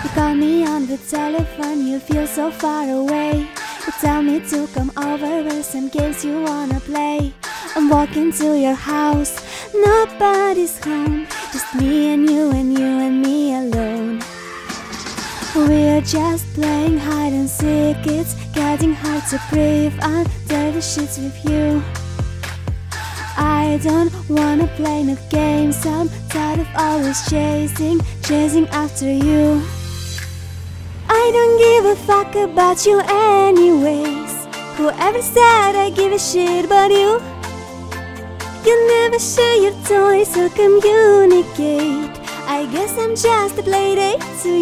You call me on the telephone, you feel so far away. You tell me to come over with some games you wanna play. I'm walking to your house, nobody's home, just me and you and you and me alone. We're just playing hide and seek, it's getting hard to breathe under the sheets with you. I don't wanna play no games, I'm tired of always chasing after you. I don't give a fuck about you anyways. Whoever said I give a shit about you? You never share your toys or communicate. I guess I'm just a playdate to